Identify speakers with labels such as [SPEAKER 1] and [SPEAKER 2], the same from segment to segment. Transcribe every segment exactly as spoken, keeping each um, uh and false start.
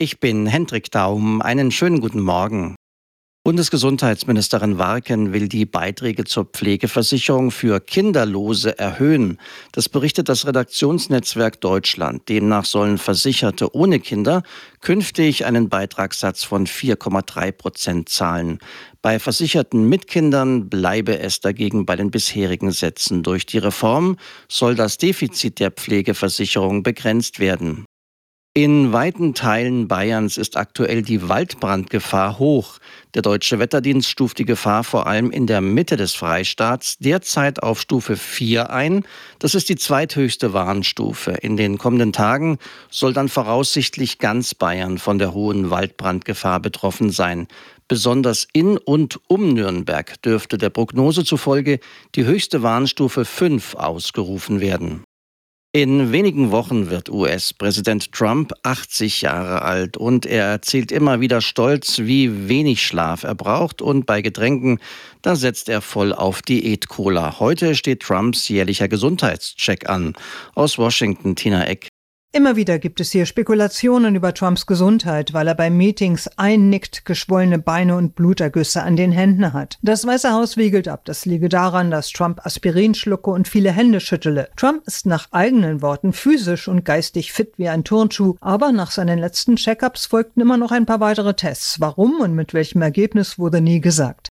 [SPEAKER 1] Ich bin Hendrik Daum. Einen schönen guten Morgen. Bundesgesundheitsministerin Warken will die Beiträge zur Pflegeversicherung für Kinderlose erhöhen. Das berichtet das Redaktionsnetzwerk Deutschland. Demnach sollen Versicherte ohne Kinder künftig einen Beitragssatz von vier Komma drei Prozent zahlen. Bei Versicherten mit Kindern bleibe es dagegen bei den bisherigen Sätzen. Durch die Reform soll das Defizit der Pflegeversicherung begrenzt werden. In weiten Teilen Bayerns ist aktuell die Waldbrandgefahr hoch. Der Deutsche Wetterdienst stuft die Gefahr vor allem in der Mitte des Freistaats derzeit auf Stufe vier ein. Das ist die zweithöchste Warnstufe. In den kommenden Tagen soll dann voraussichtlich ganz Bayern von der hohen Waldbrandgefahr betroffen sein. Besonders in und um Nürnberg dürfte der Prognose zufolge die höchste Warnstufe fünf ausgerufen werden. In wenigen Wochen wird U S-Präsident Trump achtzig Jahre alt und er erzählt immer wieder stolz, wie wenig Schlaf er braucht, und bei Getränken, da setzt er voll auf Diät-Cola. Heute steht Trumps jährlicher Gesundheitscheck an. Aus Washington, Tina Eck.
[SPEAKER 2] Immer wieder gibt es hier Spekulationen über Trumps Gesundheit, weil er bei Meetings einnickt, geschwollene Beine und Blutergüsse an den Händen hat. Das Weiße Haus wiegelt ab, das liege daran, dass Trump Aspirin schlucke und viele Hände schüttele. Trump ist nach eigenen Worten physisch und geistig fit wie ein Turnschuh, aber nach seinen letzten Check-ups folgten immer noch ein paar weitere Tests. Warum und mit welchem Ergebnis wurde nie gesagt.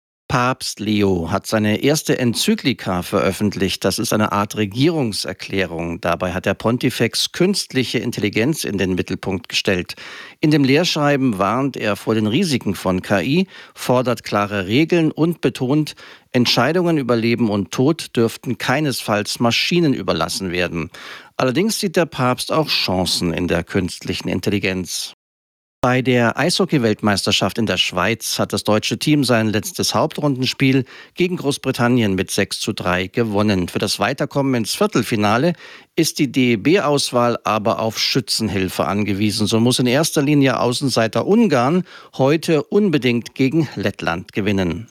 [SPEAKER 1] Papst Leo hat seine erste Enzyklika veröffentlicht. Das ist eine Art Regierungserklärung. Dabei hat der Pontifex künstliche Intelligenz in den Mittelpunkt gestellt. In dem Lehrschreiben warnt er vor den Risiken von K I, fordert klare Regeln und betont, Entscheidungen über Leben und Tod dürften keinesfalls Maschinen überlassen werden. Allerdings sieht der Papst auch Chancen in der künstlichen Intelligenz. Bei der Eishockey-Weltmeisterschaft in der Schweiz hat das deutsche Team sein letztes Hauptrundenspiel gegen Großbritannien mit sechs zu drei gewonnen. Für das Weiterkommen ins Viertelfinale ist die D E B-Auswahl aber auf Schützenhilfe angewiesen. So muss in erster Linie Außenseiter Ungarn heute unbedingt gegen Lettland gewinnen.